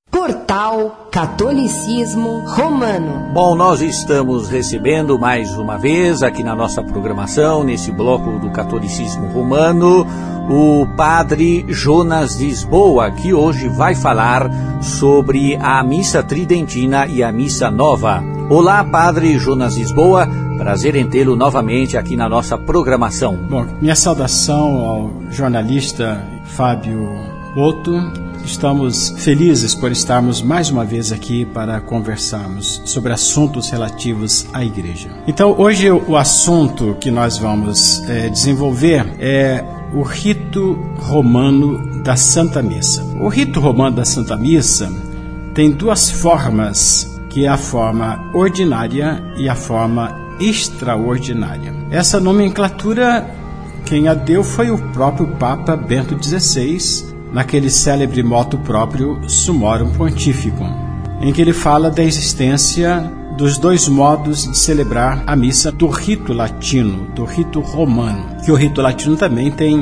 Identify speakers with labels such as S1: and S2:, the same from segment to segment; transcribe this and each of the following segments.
S1: Portal Catolicismo Romano.
S2: Bom, nós estamos recebendo mais uma vez aqui na nossa programação, nesse bloco do Catolicismo Romano, o Padre Jonas Lisboa, que hoje vai falar sobre a Missa Tridentina e a Missa Nova. Olá, Padre Jonas Lisboa, prazer em tê-lo novamente aqui na nossa programação.
S3: Bom, minha saudação ao jornalista Fábio Otto. Estamos felizes por estarmos mais uma vez aqui para conversarmos sobre assuntos relativos à Igreja. Então, hoje o assunto que nós vamos desenvolver é o rito romano da Santa Missa. O rito romano da Santa Missa tem duas formas, que é a forma ordinária e a forma extraordinária. Essa nomenclatura, quem a deu foi o próprio Papa Bento XVI, naquele célebre motu próprio Summorum Pontificum, em que ele fala da existência dos dois modos de celebrar a missa do rito latino, do rito romano, que o rito latino também tem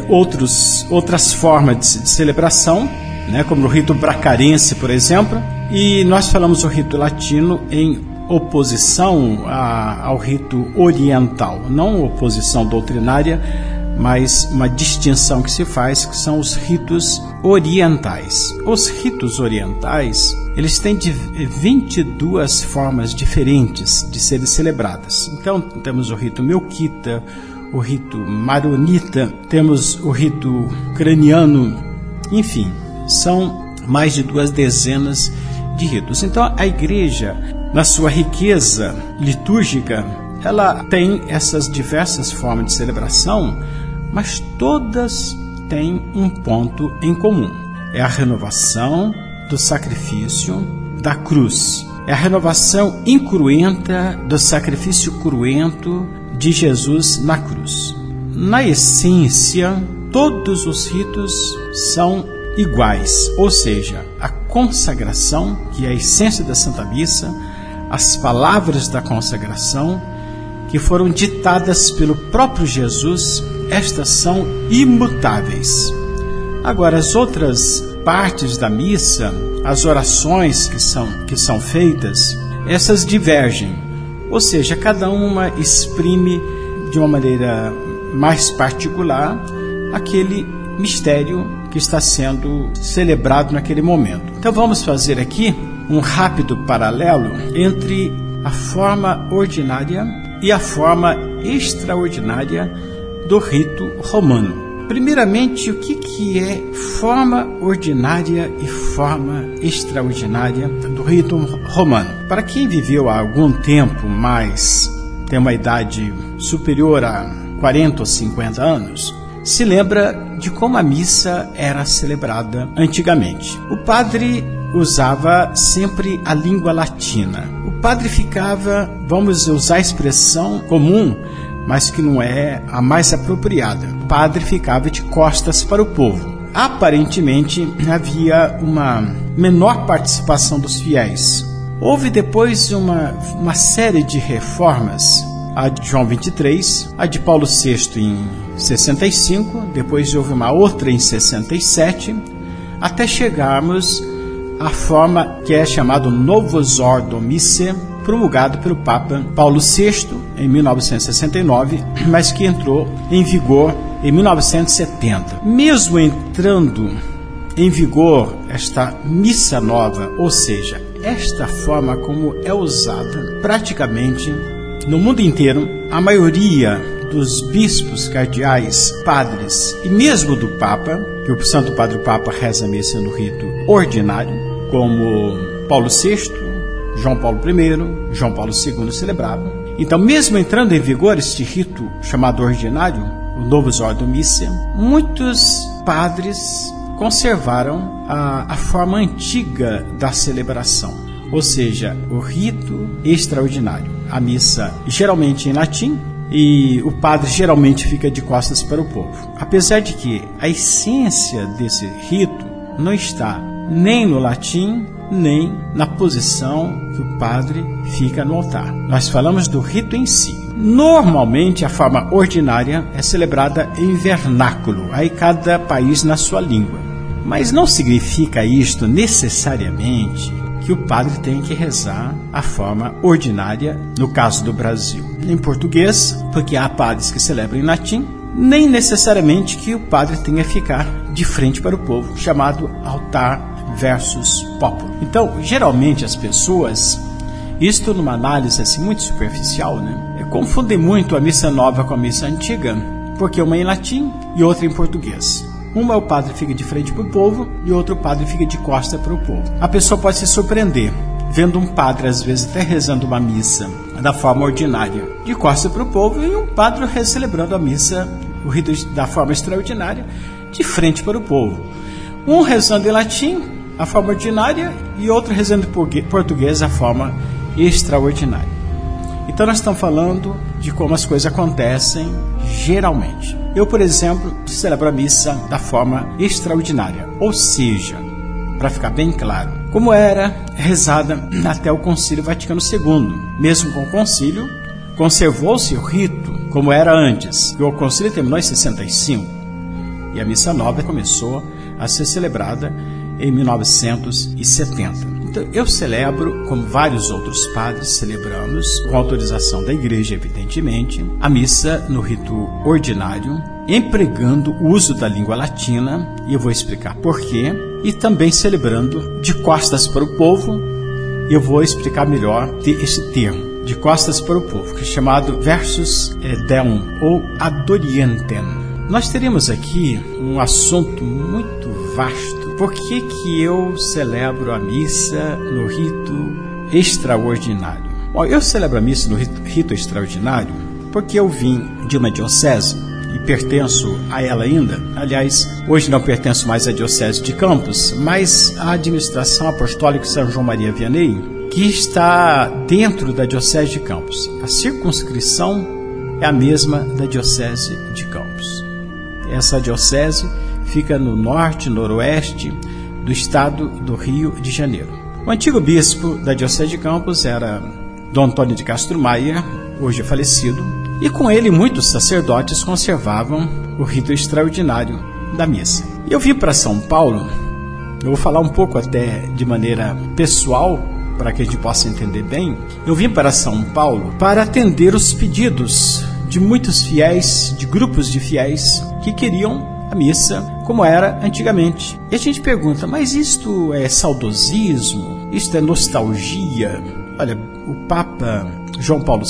S3: outras formas de celebração, né, como o rito bracarense, por exemplo, e nós falamos o rito latino em oposição ao rito oriental, não oposição doutrinária, mas uma distinção que se faz, que são os ritos orientais. Os ritos orientais, eles têm 22 formas diferentes de serem celebradas. Então, temos o rito melquita, o rito maronita, temos o rito ucraniano, enfim, são mais de 2 dezenas de ritos. Então, a Igreja, na sua riqueza litúrgica, ela tem essas diversas formas de celebração, mas todas têm um ponto em comum. É a renovação do sacrifício da cruz. É a renovação incruenta do sacrifício cruento de Jesus na cruz. Na essência, todos os ritos são iguais, ou seja, a consagração, que é a essência da Santa Missa, as palavras da consagração, que foram ditadas pelo próprio Jesus, estas são imutáveis. Agora, as outras partes da missa, as orações que são feitas, essas divergem. Ou seja, cada uma exprime de uma maneira mais particular aquele mistério que está sendo celebrado naquele momento. Então vamos fazer aqui um rápido paralelo entre a forma ordinária e a forma extraordinária do rito romano. Primeiramente, o que é forma ordinária e forma extraordinária do rito romano? Para quem viveu há algum tempo mais, tem uma idade superior a 40 ou 50 anos, se lembra de como a missa era celebrada antigamente. O padre usava sempre a língua latina. O padre ficava, vamos usar a expressão comum, mas que não é a mais apropriada. O padre ficava de costas para o povo. Aparentemente, havia uma menor participação dos fiéis. Houve depois uma série de reformas, a de João XXIII, a de Paulo VI em 65, depois houve uma outra em 67, até chegarmos à forma que é chamado Novus Ordo Missae, promulgado pelo Papa Paulo VI em 1969, mas que entrou em vigor em 1970. Mesmo entrando em vigor esta missa nova, ou seja, esta forma como é usada praticamente no mundo inteiro, a maioria dos bispos, cardeais, padres e mesmo do Papa, que o Santo Padre Papa reza a missa no rito ordinário, como Paulo VI, João Paulo I, João Paulo II celebravam. Então, mesmo entrando em vigor este rito chamado ordinário, o Novus Ordo Missae, muitos padres conservaram a forma antiga da celebração, ou seja, o rito extraordinário. A missa geralmente em latim e o padre geralmente fica de costas para o povo. Apesar de que a essência desse rito não está nem no latim, nem na posição que o padre fica no altar. Nós falamos do rito em si. Normalmente, a forma ordinária é celebrada em vernáculo, aí cada país na sua língua. Mas não significa isto necessariamente que o padre tem que rezar a forma ordinária, no caso do Brasil. Em português, porque há padres que celebram em latim, nem necessariamente que o padre tenha que ficar de frente para o povo, chamado altar versus popolo. Então, geralmente as pessoas, isto numa análise assim, muito superficial, confundem muito a missa nova com a missa antiga, porque uma é em latim e outra em português. Uma o padre fica de frente para o povo e outro padre fica de costa para o povo. A pessoa pode se surpreender vendo um padre, às vezes, até rezando uma missa da forma ordinária, de costa para o povo, e um padre celebrando a missa, o rito da forma extraordinária, de frente para o povo. Um rezando em latim, a forma ordinária, e outro rezando em português, a forma extraordinária. Então nós estamos falando de como as coisas acontecem geralmente. Eu, por exemplo, celebro a missa da forma extraordinária, ou seja, para ficar bem claro, como era rezada até o Concílio Vaticano II. Mesmo com o concílio, conservou-se o rito como era antes, que o concílio terminou em 65, e a missa nova começou a ser celebrada em 1970. Então, eu celebro, como vários outros padres celebramos, com autorização da igreja, evidentemente, a missa no rito ordinário, empregando o uso da língua latina, e eu vou explicar porquê, e também celebrando de costas para o povo. Eu vou explicar melhor esse termo, de costas para o povo, que é chamado versus deum, ou ad orientem. Nós teremos aqui um assunto muito vasto. Por que eu celebro a missa no rito extraordinário? Bom, eu celebro a missa no rito extraordinário porque eu vim de uma diocese e pertenço a ela ainda. Aliás, hoje não pertenço mais à diocese de Campos, mas à administração apostólica São João Maria Vianney, que está dentro da diocese de Campos. A circunscrição é a mesma da diocese de Campos. Essa diocese fica no norte, noroeste do estado do Rio de Janeiro. O antigo bispo da diocese de Campos era Dom Antônio de Castro Maia, hoje falecido, e com ele muitos sacerdotes conservavam o rito extraordinário da missa. E eu vim para São Paulo, eu vou falar um pouco até de maneira pessoal, para que a gente possa entender bem. Eu vim para São Paulo para atender os pedidos de muitos fiéis, de grupos de fiéis que queriam a missa como era antigamente. E a gente pergunta, mas isto é saudosismo? Isto é nostalgia? Olha, o Papa João Paulo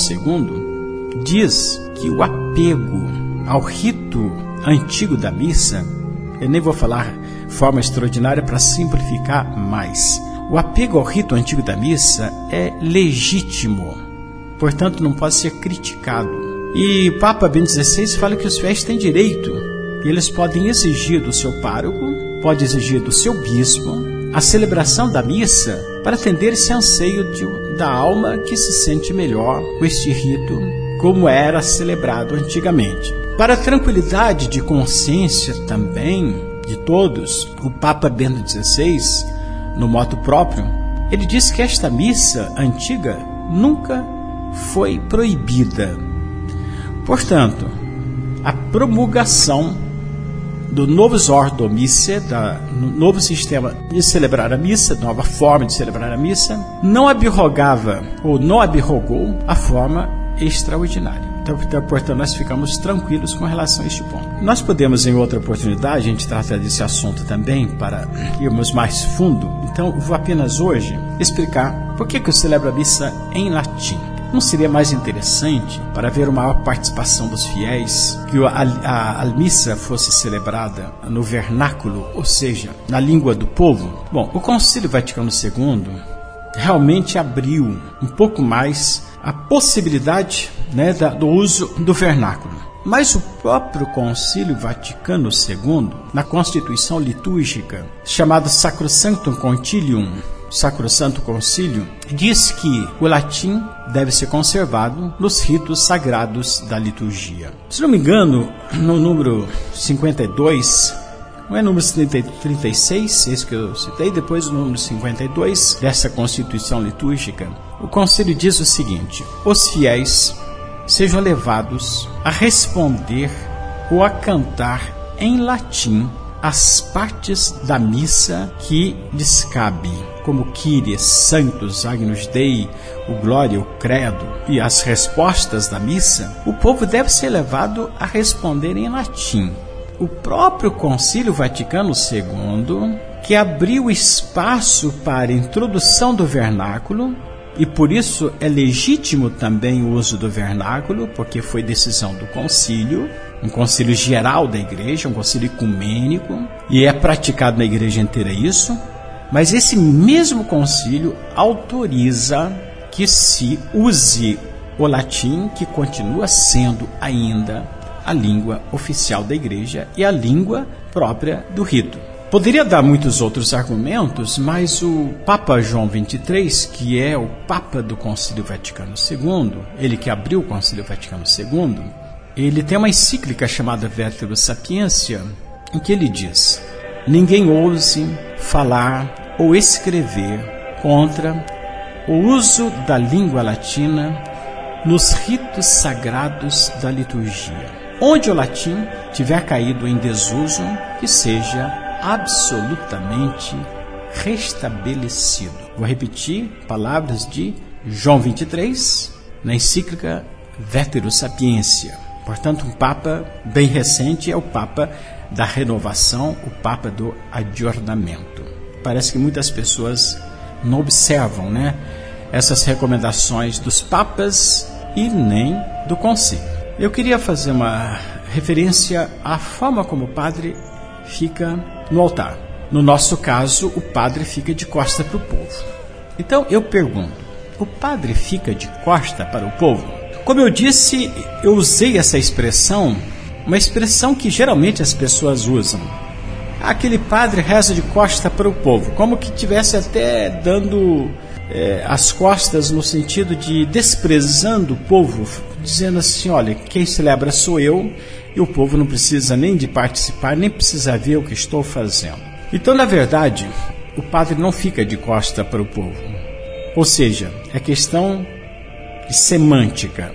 S3: II diz que o apego ao rito antigo da missa, eu nem vou falar forma extraordinária para simplificar mais, o apego ao rito antigo da missa é legítimo, portanto não pode ser criticado. E Papa Bento XVI fala que os fiéis têm direito, e eles podem exigir do seu pároco, pode exigir do seu bispo, a celebração da missa para atender esse anseio da alma que se sente melhor com este rito, como era celebrado antigamente. Para a tranquilidade de consciência também de todos, o Papa Bento XVI, no motu próprio, ele diz que esta missa antiga nunca foi proibida. Portanto, a promulgação do novus ordo missae, no novo sistema de celebrar a missa, nova forma de celebrar a missa, não abrogava ou não abrogou a forma extraordinária. Então, portanto, nós ficamos tranquilos com relação a este ponto. Nós podemos, em outra oportunidade, a gente trata desse assunto também para irmos mais fundo. Então, vou apenas hoje explicar por que eu celebro a missa em latim. Não seria mais interessante, para ver uma maior participação dos fiéis, que a missa fosse celebrada no vernáculo, ou seja, na língua do povo? Bom, o Concílio Vaticano II realmente abriu um pouco mais a possibilidade, do uso do vernáculo. Mas o próprio Concílio Vaticano II, na Constituição Litúrgica, chamada Sacrosanctum Concilium, Sacrosanto Concílio, diz que o latim deve ser conservado nos ritos sagrados da liturgia. Se não me engano, no número 52, não é número 36, esse que eu citei, depois o número 52 dessa Constituição Litúrgica, o Concílio diz o seguinte: os fiéis sejam levados a responder ou a cantar em latim as partes da missa que lhes cabe, como Kyrie, Sanctus, Agnus Dei, o Glória, o Credo e as respostas da missa, o povo deve ser levado a responder em latim. O próprio Concílio Vaticano II, que abriu espaço para a introdução do vernáculo, e por isso é legítimo também o uso do vernáculo, porque foi decisão do concílio, um concílio geral da igreja, um concílio ecumênico, e é praticado na igreja inteira isso, mas esse mesmo concílio autoriza que se use o latim, que continua sendo ainda a língua oficial da igreja e a língua própria do rito. Poderia dar muitos outros argumentos, mas o Papa João XXIII, que é o Papa do Concílio Vaticano II, ele que abriu o Concílio Vaticano II, ele tem uma encíclica chamada Veterum Sapientia, em que ele diz: ninguém ouse falar ou escrever contra o uso da língua latina nos ritos sagrados da liturgia. Onde o latim tiver caído em desuso, que seja absolutamente restabelecido. Vou repetir palavras de João XXIII na encíclica Veterum Sapientia. Portanto, um Papa bem recente é o Papa da renovação, o Papa do adornamento. Parece que muitas pessoas não observam, essas recomendações dos papas e nem do concílio. Eu queria fazer uma referência à forma como o padre fica no altar. No nosso caso, o padre fica de costa para o povo. Então eu pergunto, o padre fica de costa para o povo? Como eu disse, eu usei essa expressão, uma expressão que geralmente as pessoas usam. Aquele padre reza de costa para o povo, como que estivesse até dando as costas no sentido de desprezando o povo, dizendo assim, olha, quem celebra sou eu, e o povo não precisa nem de participar, nem precisa ver o que estou fazendo. Então, na verdade, o padre não fica de costa para o povo. Ou seja, é questão de semântica.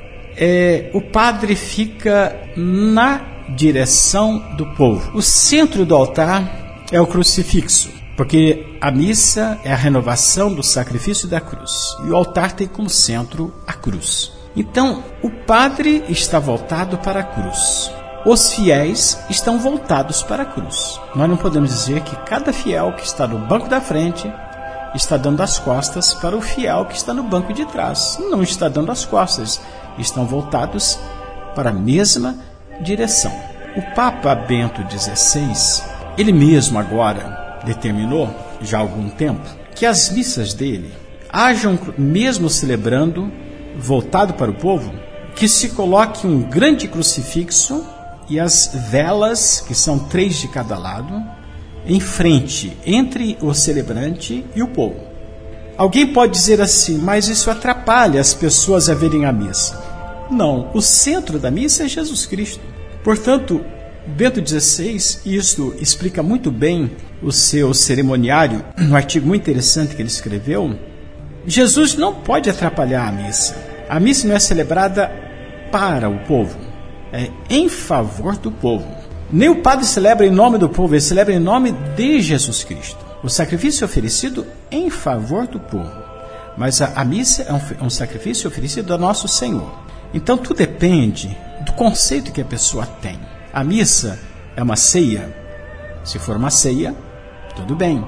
S3: O padre fica na direção do povo. O centro do altar é o crucifixo, porque a missa é a renovação do sacrifício da cruz. E o altar tem como centro a cruz. Então, o padre está voltado para a cruz. Os fiéis estão voltados para a cruz. Nós não podemos dizer que cada fiel que está no banco da frente está dando as costas para o fiel que está no banco de trás. Não está dando as costas. Estão voltados para a mesma direção. O Papa Bento XVI, ele mesmo agora determinou, já há algum tempo, que as missas dele hajam, mesmo celebrando, voltado para o povo, que se coloque um grande crucifixo e as velas, que são 3 de cada lado, em frente, entre o celebrante e o povo. Alguém pode dizer assim, mas isso atrapalha as pessoas a verem a missa. Não, o centro da missa é Jesus Cristo. Portanto, Bento XVI, isso explica muito bem o seu cerimoniário, um artigo muito interessante que ele escreveu. Jesus não pode atrapalhar a missa. A missa não é celebrada para o povo, é em favor do povo. Nem o padre celebra em nome do povo, ele celebra em nome de Jesus Cristo. O sacrifício é oferecido em favor do povo, mas a missa é um sacrifício oferecido a nosso Senhor. Então tudo depende do conceito que a pessoa tem. A missa é uma ceia. Se for uma ceia, tudo bem,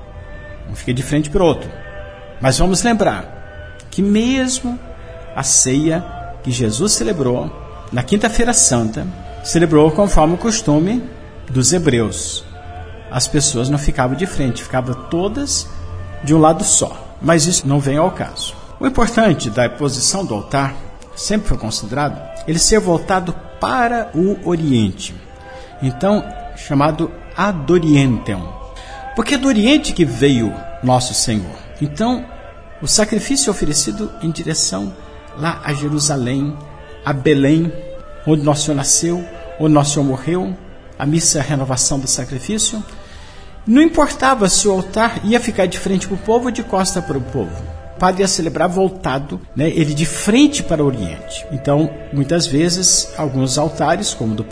S3: não fica de frente para o outro. Mas vamos lembrar que mesmo a ceia que Jesus celebrou na Quinta-feira Santa, celebrou conforme o costume dos hebreus. As pessoas não ficavam de frente, ficavam todas de um lado só. Mas isso não vem ao caso. O importante da posição do altar sempre foi considerado ele ser voltado para o Oriente. Então, chamado ad orientem. Porque é do Oriente que veio nosso Senhor. Então, o sacrifício é oferecido em direção lá a Jerusalém, a Belém, onde nosso Senhor nasceu, onde nosso Senhor morreu. A missa é a renovação do sacrifício. Não importava se o altar ia ficar de frente para o povo ou de costa para o povo. o padre ia celebrar voltado, né, ele de frente para o Oriente. Então, muitas vezes, alguns altares, como da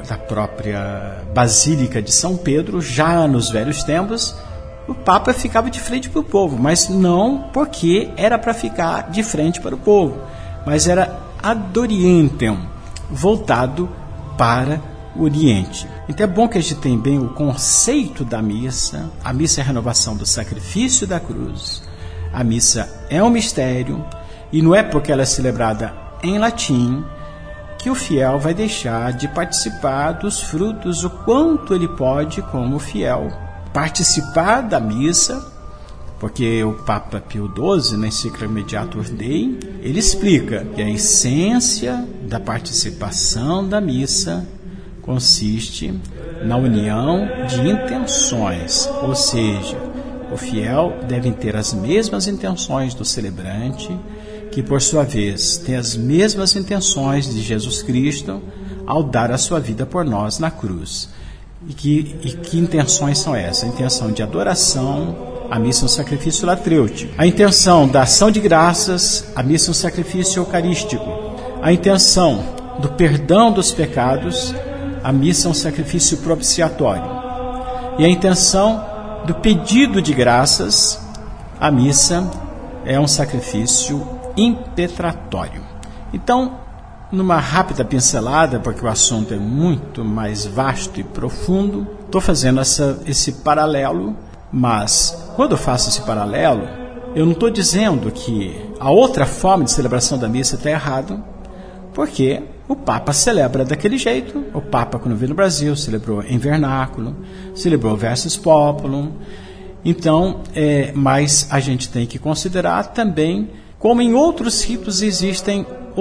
S3: própria Basílica de São Pedro, já nos velhos tempos, o Papa ficava de frente para o povo, mas não porque era para ficar de frente para o povo, mas era ad orientem, voltado para o Oriente. Então é bom que a gente tenha bem o conceito da missa. A missa é a renovação do sacrifício da cruz. A missa é um mistério, e não é porque ela é celebrada em latim que o fiel vai deixar de participar dos frutos o quanto ele pode, como fiel, participar da missa, porque o Papa Pio XII, na encíclica Mediator Dei, ele explica que a essência da participação da missa consiste na união de intenções, ou seja, o fiel deve ter as mesmas intenções do celebrante, que por sua vez tem as mesmas intenções de Jesus Cristo ao dar a sua vida por nós na cruz. E que intenções são essas? A intenção de adoração, a missa é um sacrifício latrêutico. A intenção da ação de graças, a missa é um sacrifício eucarístico. A intenção do perdão dos pecados, a missa é um sacrifício propiciatório. E a intenção do pedido de graças, a missa é um sacrifício impetratório. Então, numa rápida pincelada, porque o assunto é muito mais vasto e profundo, estou fazendo esse paralelo, mas quando eu faço esse paralelo, eu não estou dizendo que a outra forma de celebração da missa está errada, porque o Papa celebra daquele jeito. O Papa, quando veio no Brasil, celebrou em vernáculo, celebrou versus populum. Então, mas a gente tem que considerar também, como em outros ritos existem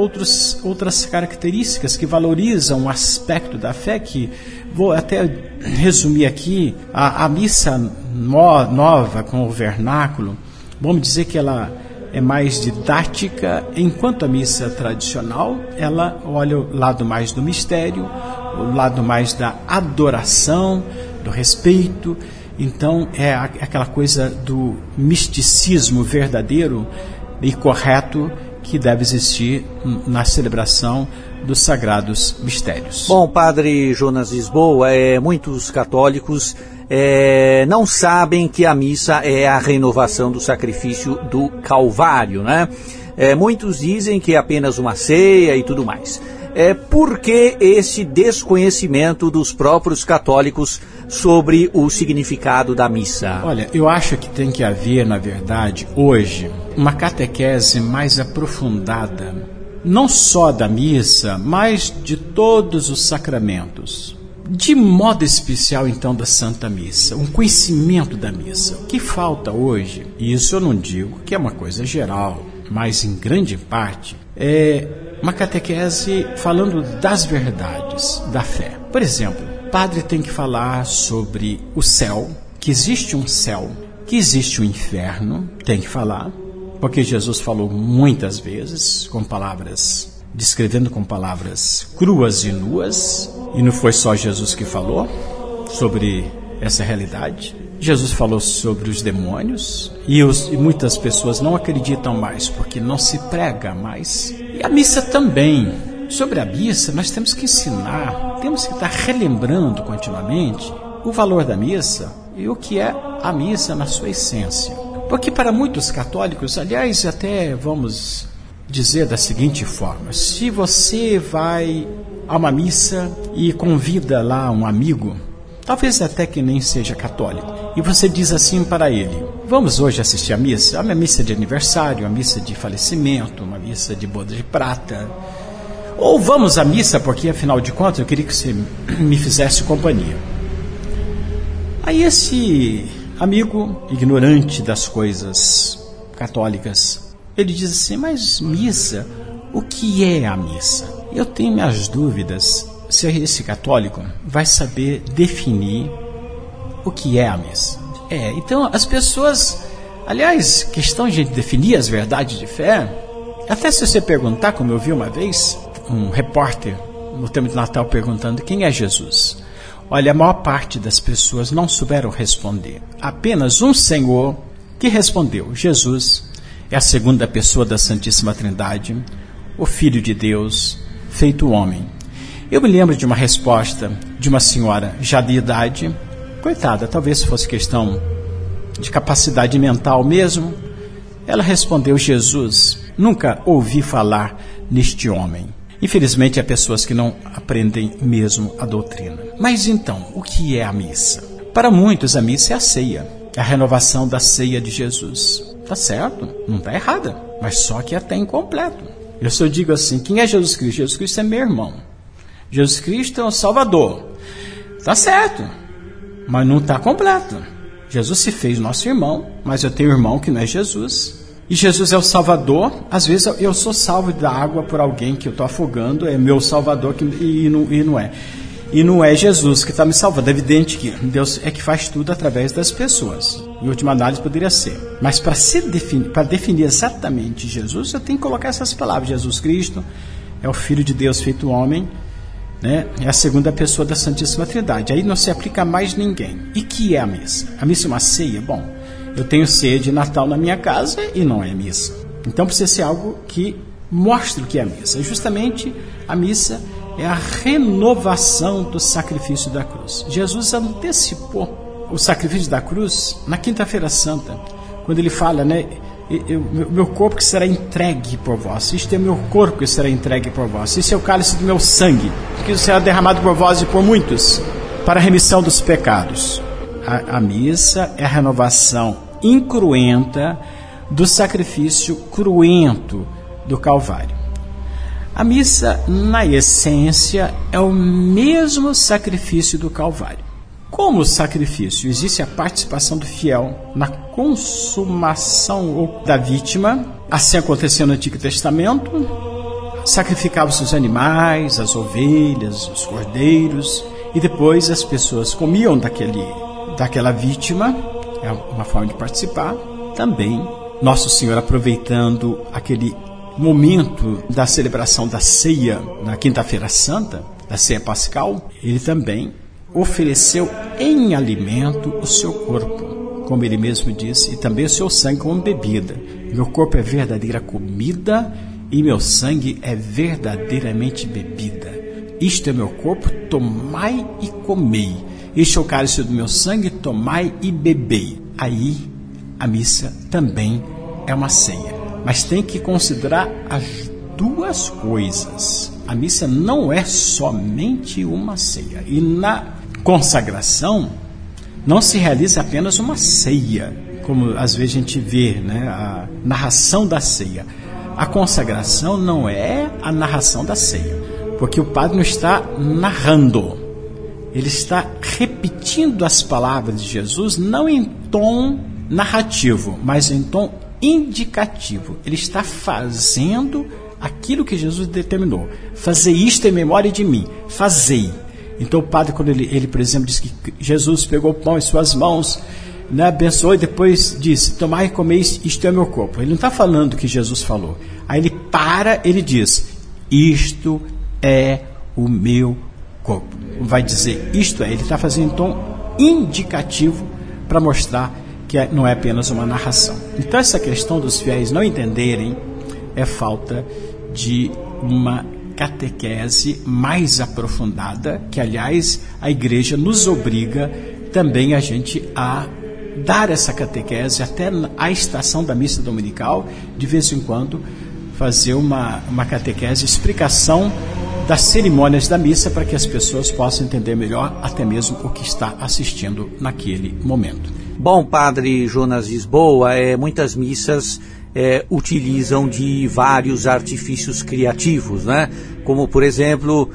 S3: outras características que valorizam um aspecto da fé, que vou até resumir aqui. A missa nova com o vernáculo, vamos dizer que ela é mais didática, enquanto a missa tradicional, ela olha o lado mais do mistério, o lado mais da adoração, do respeito. Então é aquela coisa do misticismo verdadeiro e correto que deve existir na celebração dos sagrados mistérios.
S2: Bom, Padre Jonas Lisboa, muitos católicos não sabem que a missa é a renovação do sacrifício do Calvário, né? Muitos dizem que é apenas uma ceia e tudo mais. Por que esse desconhecimento dos próprios católicos sobre o significado da missa?
S3: Olha, eu acho que tem que haver, na verdade, hoje, uma catequese mais aprofundada, não só da missa, mas de todos os sacramentos. De modo especial, então, da Santa Missa, um conhecimento da missa. O que falta hoje, e isso eu não digo que é uma coisa geral, mas em grande parte, é uma catequese falando das verdades da fé. Por exemplo, o padre tem que falar sobre o céu, que existe um céu, que existe um inferno, tem que falar, porque Jesus falou muitas vezes, descrevendo com palavras cruas e nuas, e não foi só Jesus que falou sobre essa realidade. Jesus falou sobre os demônios, e muitas pessoas não acreditam mais, porque não se prega mais. E a missa também. Sobre a missa, nós temos que ensinar, temos que estar relembrando continuamente o valor da missa e o que é a missa na sua essência. Porque para muitos católicos, aliás, até vamos dizer da seguinte forma: se você vai a uma missa e convida lá um amigo, talvez até que nem seja católico, e você diz assim para ele: vamos hoje assistir a missa? Uma missa de aniversário, uma missa de falecimento, uma missa de boda de prata. Ou vamos à missa porque, afinal de contas, eu queria que você me fizesse companhia. Aí esse amigo, ignorante das coisas católicas, ele diz assim: mas missa, o que é a missa? Eu tenho minhas dúvidas se esse católico vai saber definir o que é a missa. Então as pessoas, aliás, questão de definir as verdades de fé, até se você perguntar, como eu vi uma vez, um repórter no tempo de Natal perguntando quem é Jesus. Olha, a maior parte das pessoas não souberam responder. Apenas um senhor que respondeu: Jesus. é a segunda pessoa da Santíssima Trindade, o Filho de Deus, feito homem. Eu me lembro de uma resposta de uma senhora já de idade, coitada, talvez fosse questão de capacidade mental mesmo. Ela respondeu: Jesus, nunca ouvi falar neste homem. Infelizmente, há pessoas que não aprendem mesmo a doutrina. Mas então, o que é a missa? Para muitos, a missa é a ceia, é a renovação da ceia de Jesus. Tá certo, não está errada, mas só que é até incompleto. Eu só digo assim: quem é Jesus Cristo? Jesus Cristo é meu irmão. Jesus Cristo é o Salvador. Tá certo, mas não está completo. Jesus se fez nosso irmão, mas eu tenho um irmão que não é Jesus. E Jesus é o Salvador. Às vezes eu sou salvo da água por alguém que eu estou afogando, é meu Salvador, e não é. E não é Jesus que está me salvando. É evidente que Deus é que faz tudo através das pessoas. Em última análise poderia ser. Mas para definir exatamente Jesus, eu tenho que colocar essas palavras. Jesus Cristo é o Filho de Deus feito homem, né? É a segunda pessoa da Santíssima Trindade. Aí não se aplica a mais ninguém. E que é a missa? A missa é uma ceia? Bom, eu tenho ceia de Natal na minha casa e não é missa. Então precisa ser algo que mostre o que é a missa. E justamente a missa é a renovação do sacrifício da cruz. Jesus antecipou o sacrifício da cruz na Quinta-feira Santa, quando ele fala, né? Meu corpo que será entregue por vós. Isto é meu corpo que será entregue por vós. Isso é o cálice do meu sangue, que será derramado por vós e por muitos, para a remissão dos pecados. A missa é a renovação incruenta do sacrifício cruento do Calvário. A missa, na essência, é o mesmo sacrifício do Calvário. Como sacrifício, existe a participação do fiel na consumação da vítima. Assim aconteceu no Antigo Testamento. Sacrificavam-se os animais, as ovelhas, os cordeiros, e depois as pessoas comiam daquela vítima. É uma forma de participar. Também, Nosso Senhor, aproveitando aquele momento da celebração da ceia na Quinta-feira Santa, da ceia pascal, ele também ofereceu em alimento o seu corpo, como ele mesmo disse, e também o seu sangue como bebida. Meu corpo é verdadeira comida e meu sangue é verdadeiramente bebida. Isto é meu corpo, tomai e comei. Este é o cálice do meu sangue, tomai e bebei. Aí a missa também é uma ceia. Mas tem que considerar as duas coisas. A missa não é somente uma ceia. E na consagração não se realiza apenas uma ceia, como às vezes a gente vê, né, a narração da ceia. A consagração não é a narração da ceia, porque o padre não está narrando. Ele está repetindo as palavras de Jesus, não em tom narrativo, mas em tom indicativo. Ele está fazendo aquilo que Jesus determinou. Fazer isto em memória de mim. Fazei. Então o padre, quando ele por exemplo, diz que Jesus pegou o pão em suas mãos, né, abençoou e depois disse: tomai e comeis, isto é meu corpo. Ele não está falando o que Jesus falou. Aí ele diz: isto é o meu corpo. Vai dizer isto é, ele está fazendo em tom indicativo para mostrar que não é apenas uma narração. Então essa questão dos fiéis não entenderem é falta de uma catequese mais aprofundada, que aliás a igreja nos obriga também a gente a dar essa catequese até a estação da missa dominical, de vez em quando fazer uma catequese, explicação das cerimônias da missa, para que as pessoas possam entender melhor até mesmo o que está assistindo naquele momento.
S2: Bom, Padre Jonas Lisboa, muitas missas utilizam de vários artifícios criativos, né? Como, por exemplo,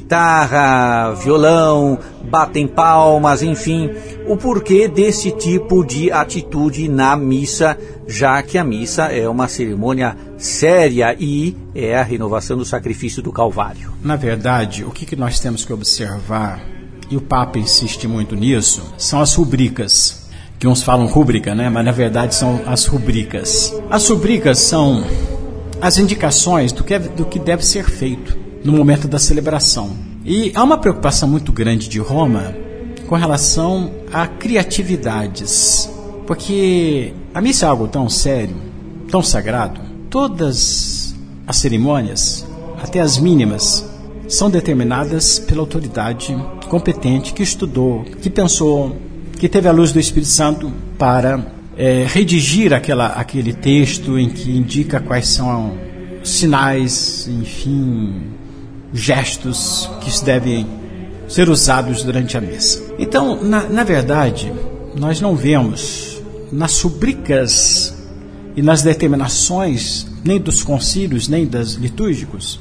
S2: guitarra, violão, batem palmas, enfim. O porquê desse tipo de atitude na missa, já que a missa é uma cerimônia séria e é a renovação do sacrifício do Calvário?
S3: Na verdade, o que nós temos que observar, e o Papa insiste muito nisso, são as rubricas. Que uns falam rúbrica, né? Mas na verdade são as rubricas. As rubricas são as indicações do que deve ser feito no momento da celebração. E há uma preocupação muito grande de Roma com relação a criatividades, porque a missa é algo tão sério tão sagrado, todas as cerimônias, até as mínimas, são determinadas pela autoridade competente que estudou, que pensou, que teve a luz do Espírito Santo para redigir aquele texto em que indica quais são sinais, enfim, gestos que devem ser usados durante a missa. Então, na verdade, nós não vemos nas rubricas e nas determinações, nem dos concílios, nem das litúrgicos,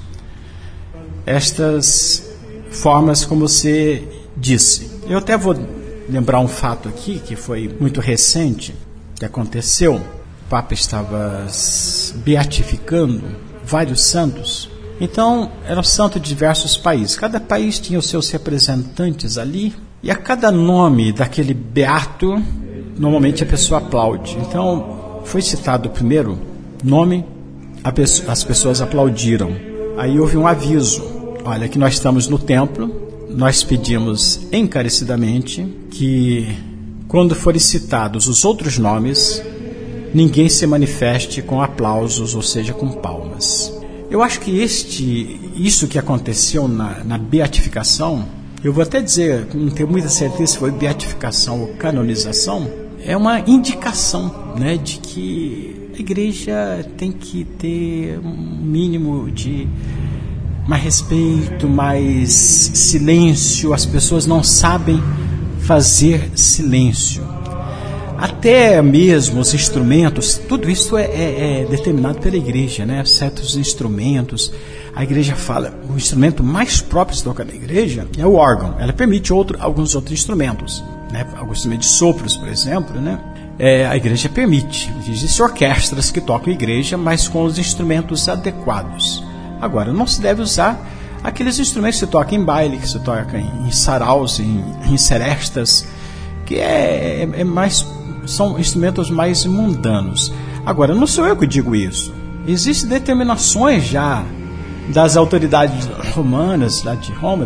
S3: estas formas como você disse. Eu até vou lembrar um fato aqui, que foi muito recente, que aconteceu. O Papa estava beatificando vários santos. Então, eram santos de diversos países. Cada país tinha os seus representantes ali, e a cada nome daquele beato, normalmente a pessoa aplaude. Então, foi citado o primeiro nome, as pessoas aplaudiram. Aí houve um aviso: olha, que nós estamos no templo, nós pedimos encarecidamente que, quando forem citados os outros nomes, ninguém se manifeste com aplausos, ou seja, com palmas. Eu acho que isso que aconteceu na beatificação, eu vou até dizer, não tenho muita certeza se foi beatificação ou canonização, é uma indicação, né, de que a igreja tem que ter um mínimo de mais respeito, mais silêncio. As pessoas não sabem fazer silêncio. Até mesmo os instrumentos, tudo isso é determinado pela igreja, né? Certos instrumentos, a igreja fala, o instrumento mais próprio de tocar na igreja é o órgão. Ela permite alguns outros instrumentos, né? Alguns instrumentos de sopros, por exemplo, né? A igreja permite. Existem orquestras que tocam a igreja, mas com os instrumentos adequados. Agora, não se deve usar aqueles instrumentos que se tocam em baile, que se tocam em saraus, em serestas, que são instrumentos mais mundanos. Agora, não sou eu que digo isso. Existem determinações já das autoridades romanas, lá de Roma,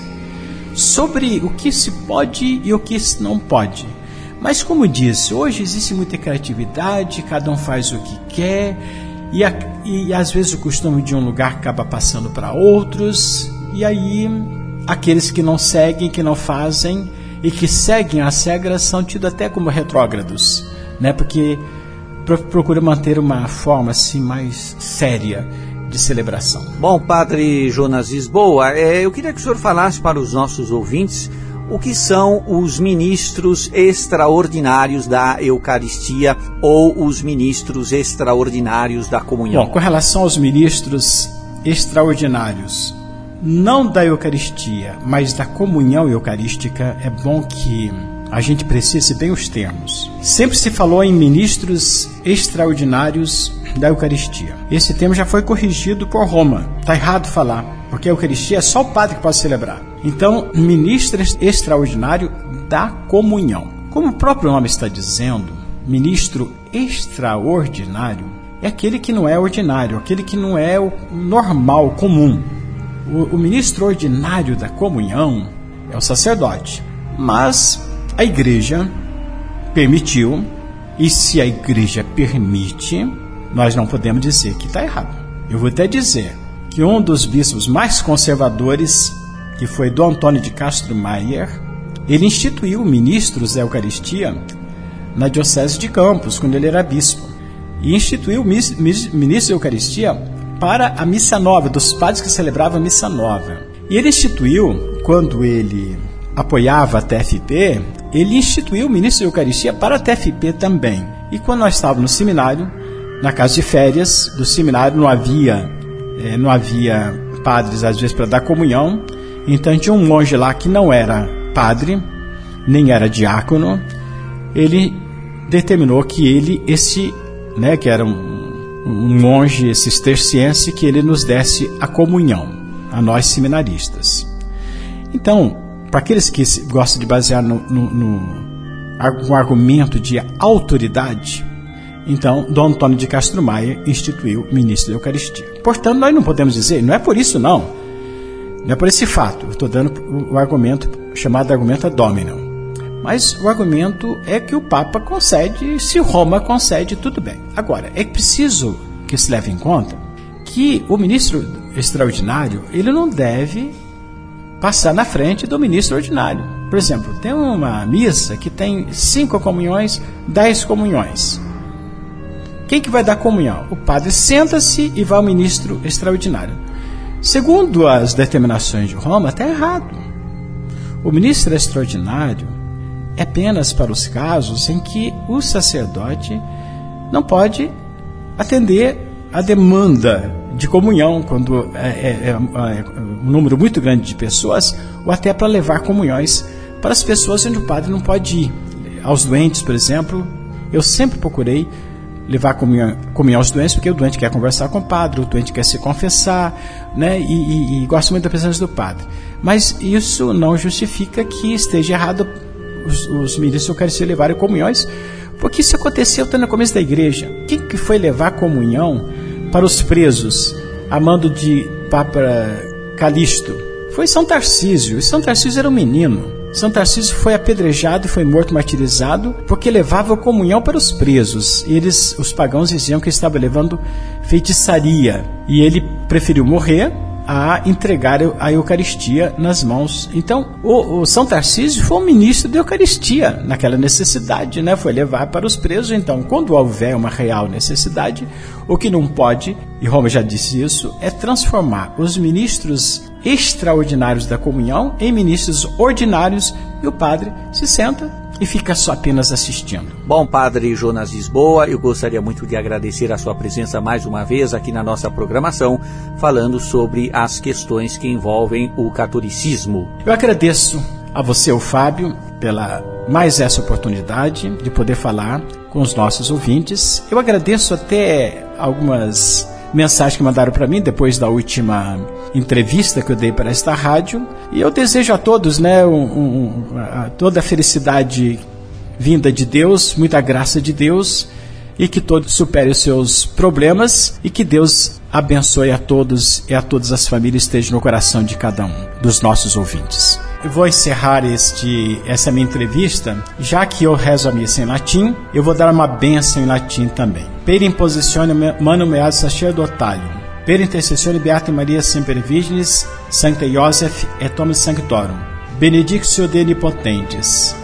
S3: sobre o que se pode e o que se não pode. Mas, como disse, hoje existe muita criatividade, cada um faz o que quer, e às vezes o costume de um lugar acaba passando para outros, e aí aqueles que não seguem, que não fazem, e que seguem as regras são tidos até como retrógrados, né? Porque procura manter uma forma assim mais séria de celebração.
S2: Bom, Padre Jonas Lisboa, eu queria que o senhor falasse para os nossos ouvintes o que são os ministros extraordinários da Eucaristia ou os ministros extraordinários da comunhão.
S3: Bom, com relação aos ministros extraordinários, não da Eucaristia, mas da comunhão eucarística, é bom que a gente precise bem os termos. Sempre se falou em ministros extraordinários da Eucaristia. Esse termo já foi corrigido por Roma. Está errado falar, porque a Eucaristia é só o padre que pode celebrar. Então, ministro extraordinário da comunhão. Como o próprio nome está dizendo, ministro extraordinário é aquele que não é ordinário, aquele que não é o normal, comum. O ministro ordinário da comunhão é o sacerdote. Mas a igreja permitiu, e se a igreja permite, nós não podemos dizer que está errado. Eu vou até dizer que um dos bispos mais conservadores, que foi Dom Antônio de Castro Maier, ele instituiu ministros da Eucaristia na Diocese de Campos, quando ele era bispo. E instituiu ministros da Eucaristia para a Missa Nova, dos padres que celebravam a Missa Nova. E ele instituiu, quando ele apoiava a TFP, ele instituiu o ministro da Eucaristia para a TFP também. E quando nós estávamos no seminário, na casa de férias do seminário, não havia padres, às vezes, para dar comunhão. Então tinha um monge lá que não era padre, nem era diácono. Ele determinou que que era um monge cisterciense, que ele nos desse a comunhão, a nós seminaristas. Então, para aqueles que gostam de basear no argumento de autoridade, então, Dom Antônio de Castro Maier instituiu o ministro da Eucaristia. Portanto, nós não podemos dizer, não é por isso não é por esse fato, eu estou dando o argumento chamado argumento ad hominem. Mas o argumento é que o Papa concede, se Roma concede, tudo bem. Agora, é preciso que se leve em conta que o ministro extraordinário, ele não deve passar na frente do ministro ordinário. Por exemplo, tem uma missa que tem 5 comunhões, 10 comunhões. Quem que vai dar comunhão? O padre senta-se e vai ao ministro extraordinário. Segundo as determinações de Roma, está errado. O ministro extraordinário é apenas para os casos em que o sacerdote não pode atender a demanda de comunhão, quando é um número muito grande de pessoas, ou até para levar comunhões para as pessoas onde o padre não pode ir. Aos doentes, por exemplo, eu sempre procurei levar comunhão aos doentes, porque o doente quer conversar com o padre, o doente quer se confessar, né, e gosta muito da presença do padre. Mas isso não justifica que esteja errado os ministros da Eucaristia levarem comunhões, porque isso aconteceu até no começo da igreja. Quem que foi levar comunhão para os presos, a mando de Papa Calixto? Foi São Tarcísio. E São Tarcísio era um menino. São Tarcísio foi apedrejado e foi morto, martirizado, porque levava comunhão para os presos. E os pagãos diziam que estava levando feitiçaria. E ele preferiu morrer a entregar a Eucaristia nas mãos. Então, o São Tarcísio foi um ministro da Eucaristia naquela necessidade, né? Foi levar para os presos. Então, quando houver uma real necessidade, o que não pode, e Roma já disse isso, é transformar os ministros extraordinários da comunhão em ministros ordinários, e o padre se senta e fica só apenas assistindo.
S2: Bom, Padre Jonas Lisboa, eu gostaria muito de agradecer a sua presença mais uma vez aqui na nossa programação, falando sobre as questões que envolvem o catolicismo.
S3: Eu agradeço a você, o Fábio, pela mais essa oportunidade de poder falar com os nossos ouvintes. Eu agradeço até algumas mensagens que mandaram para mim depois da última entrevista que eu dei para esta rádio, e eu desejo a todos, né, toda a felicidade vinda de Deus, muita graça de Deus, e que todos superem os seus problemas, e que Deus abençoe a todos e a todas as famílias, esteja no coração de cada um dos nossos ouvintes. Eu vou encerrar essa minha entrevista, já que eu rezo a missa em latim, eu vou dar uma bênção em latim também. Per impositione manum meam sacerdotalium, per intercessione Beata Maria Semper Virginis, Sancta Iosef et Omnis Sanctorum, benedictio Dei Nipotentes,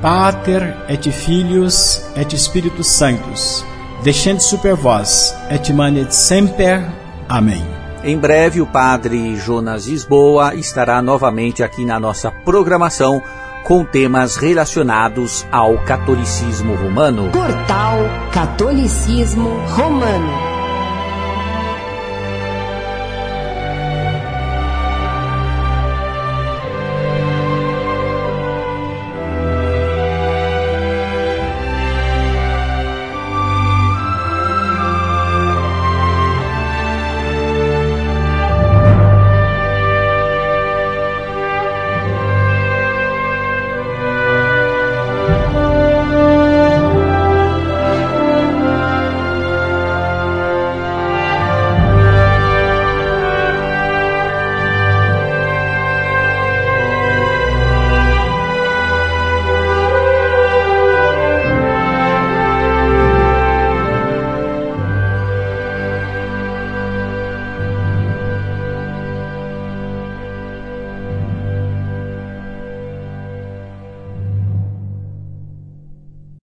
S3: Pater et Filius et Spiritus Sanctus, descende super vos, et manet semper. Amém.
S2: Em breve o Padre Jonas Lisboa estará novamente aqui na nossa programação com temas relacionados ao catolicismo romano.
S1: Portal Catolicismo Romano.